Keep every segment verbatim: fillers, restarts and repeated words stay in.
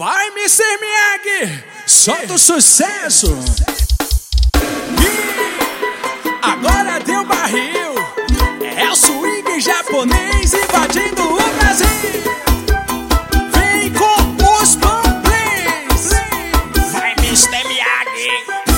Vai, mister Miyagi, solta o sucesso. E agora deu barril, é o swing japonês invadindo o Brasil. Vem com os pamplins. Vai, mister Miyagi.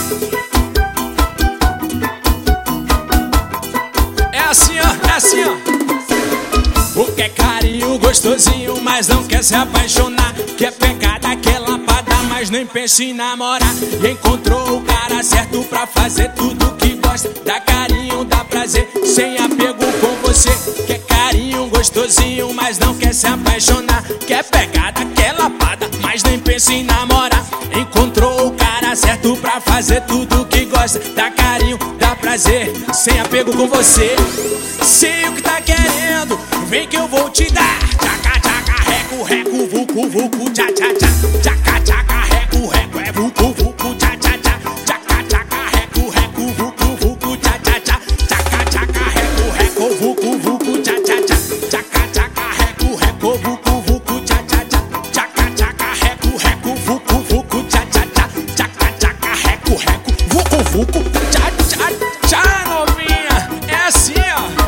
É assim, ó, é assim, ó. O que é carinho gostosinho, mas não quer se apaixonar. Quer pegar daquela pada, mas nem pensa em namorar. E encontrou o cara certo pra fazer tudo que gosta. Dá carinho, dá prazer, sem apego com você. Quer carinho gostosinho, mas não quer se apaixonar. Quer pegar daquela pada, mas nem pensa em namorar. Encontrou o cara certo pra fazer tudo que gosta. Dá carinho, dá prazer, sem apego com você. Sei o que tá querendo, vem que eu vou te dar. Tchaca, tchaca, reco, reco, vucu, vucu, tcha, tcha, tcha. Tchaca, tchaca, reco, reco, é vucu, vucu, tcha, tcha, tcha. Tchaca, tchaca, reco, reco, vucu, vucu, tcha, tcha, tcha. Tchaca, tchaca, reco, reco, vucu, vucu, tcha, tcha, tcha. Tchaca, tchaca, reco, reco, vucu, vucu, tcha, tcha, tcha. Tchaca, tchaca, reco, reco, vucu, vucu, tcha, tcha, tcha. Tchaca, tchaca, reco, reco, vucu, vucu, tcha, tcha, tcha, novinha. É assim, ó.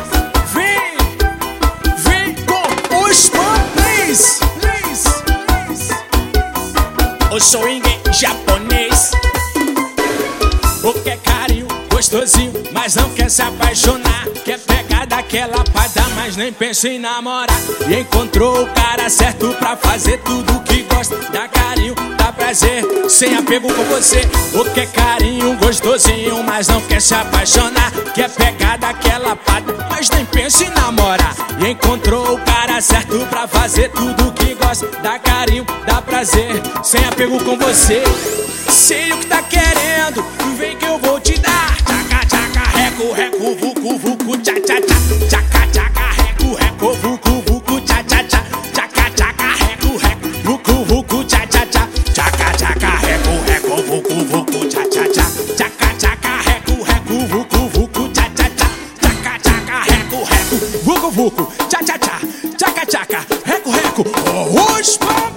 O swing japonês. O que é carinho gostosinho, mas não quer se apaixonar. Quer pegar daquela pada, mas nem pensa em namorar. E encontrou o cara certo pra fazer tudo que gosta. Dá carinho, dá prazer, sem apego com você. O que é carinho gostosinho, mas não quer se apaixonar. Quer pegar daquela pada, mas nem pensa em namorar. E encontrou o cara certo pra fazer tudo que gosta. Dá carinho, dá prazer, sem apego com você. Sei o que tá querendo, vem que eu vou te dar. Tchaca, tchaca, reco, reco, vucu, vucu, tcha, tcha, tcha. Tchaca, tchaca, reco, reco, vucu, vucu, tcha, tcha, tcha. Tchaca, tchaca, reco, reco, vucu, vucu, tcha, tcha, tcha. Tchaca, tchaca, reco, reco, vucu, vucu, tcha, tcha, tcha. Tchaca, tchaca, reco, reco, vucu, vucu, tcha, tcha, tcha. Tchaca, tchaca, reco, reco, vucu, vucu, tcha, tcha, tcha. Tchaca, tchaca, reco, reco, os